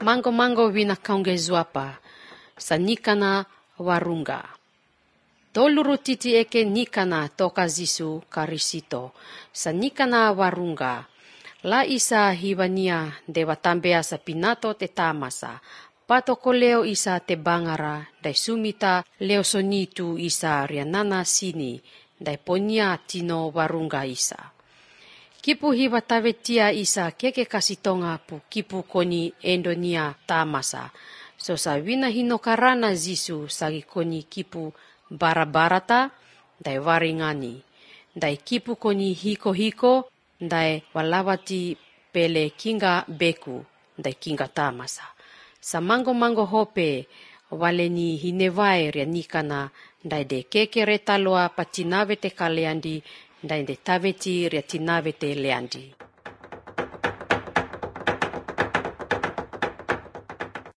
mango wina kaungezuapa, sa nikana warunga. Toluru titi eke nikana toka Zisu karisito, sa nikana warunga. La isa hiwania dewa tambea sa pinato te tamasa, patoko leo isa te bangara, dai sumita leo sonitu isa rianana sini, dai ponia tino warunga isa. Kipu hiwa tavetia isa keke kasitonga pu kipu koni endonia tamasa, so sa wina hinokarana Zisu sagi koni kipu barabarata, dai waringani, dai kipu koni hiko-hiko, dai walawati pele kinga beku, dai kinga tamasa. Sa mango hope waleni hinewai ria nikana, dai de keke retaloa patinave te kaleandi, dai de taveti ria tinave te leandi.